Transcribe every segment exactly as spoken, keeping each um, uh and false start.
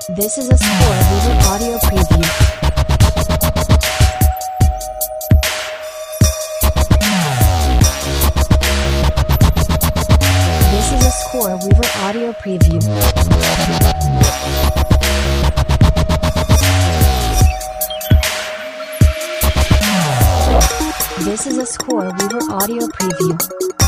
This is a Score Weaver audio preview. This is a Score Weaver audio preview. This is a Score Weaver audio preview.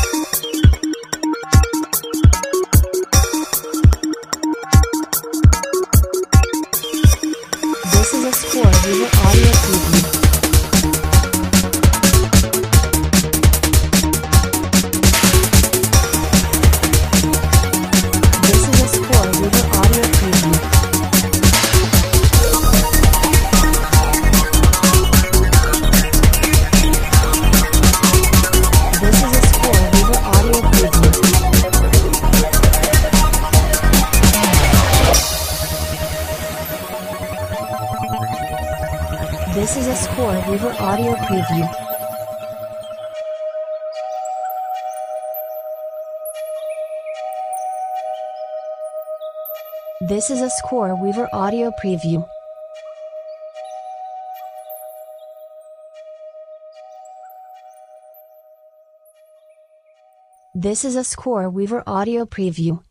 This is a Score Weaver audio preview. This is a Score Weaver audio preview. This is a Score Weaver audio preview. This is a Score Weaver audio preview. This is a Score Weaver audio preview. This is a Score Weaver audio preview.